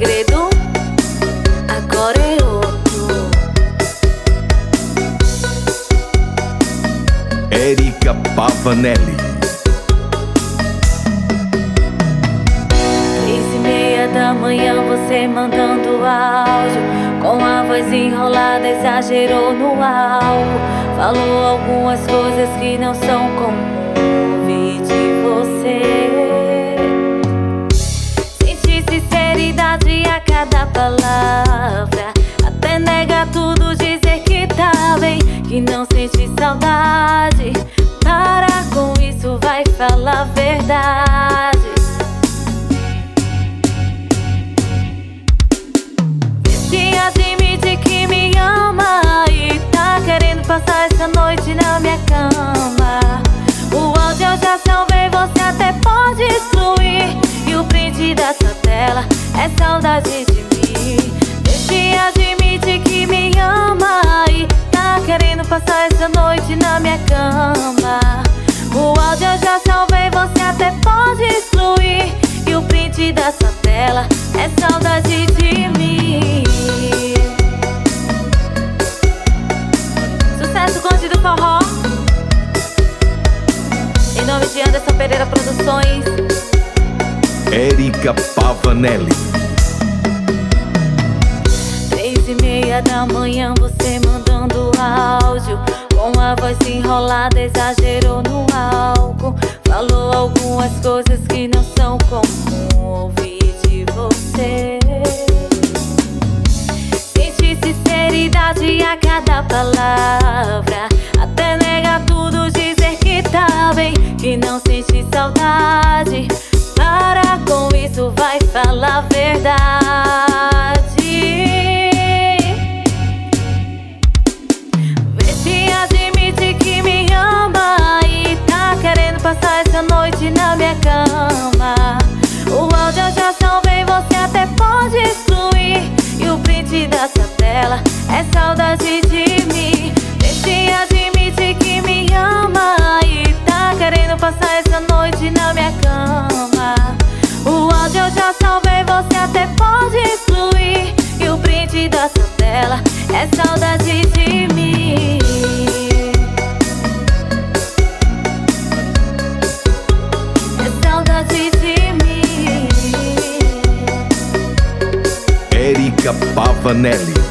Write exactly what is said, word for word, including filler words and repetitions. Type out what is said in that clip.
segredo agora é outro. Érica Pavanelli. Três e meia da manhã você mandando áudio, com a voz enrolada, exagerou no álcool. Falou algumas coisas que não são comum ouvir de você. Senti sinceridade a cada palavra, até nega tudo, dizer que tá bem, que não sente saudade. Para com isso, vai falar a verdade. Se admite que me ama e tá querendo passar essa noite na minha cama. O áudio eu já salvei, você até pode excluir, e o print dessa tela é saudade de mim. Se admite que me ama e tá querendo passar essa noite na minha cama. O áudio eu já salvei, você até pode excluir, e o print dessa tela é saudade de mim. Sucesso Conde do Forró, em nome de Anderson Pereira Produções. Érica Pavanelli. Três e meia da manhã você mandando áudio, com a voz enrolada, exagerou no álcool. Falou algumas coisas que não são comum ouvir de você. Senti sinceridade a cada palavra, até nega tudo, dizer que tá bem, que não sente saudade. Para com isso, vai falar a verdade. Vê se admite que me ama e tá querendo passar essa noite na minha cama. O áudio eu já salvei, você até pode excluir, e o print dessa tela é saudade de mim. Vê se admite que me ama e tá querendo passar essa noite na minha cama. O áudio eu já salvei, você até pode excluir, e o print dessa tela é saudade de mim. É saudade de mim. Érica Pavanelli.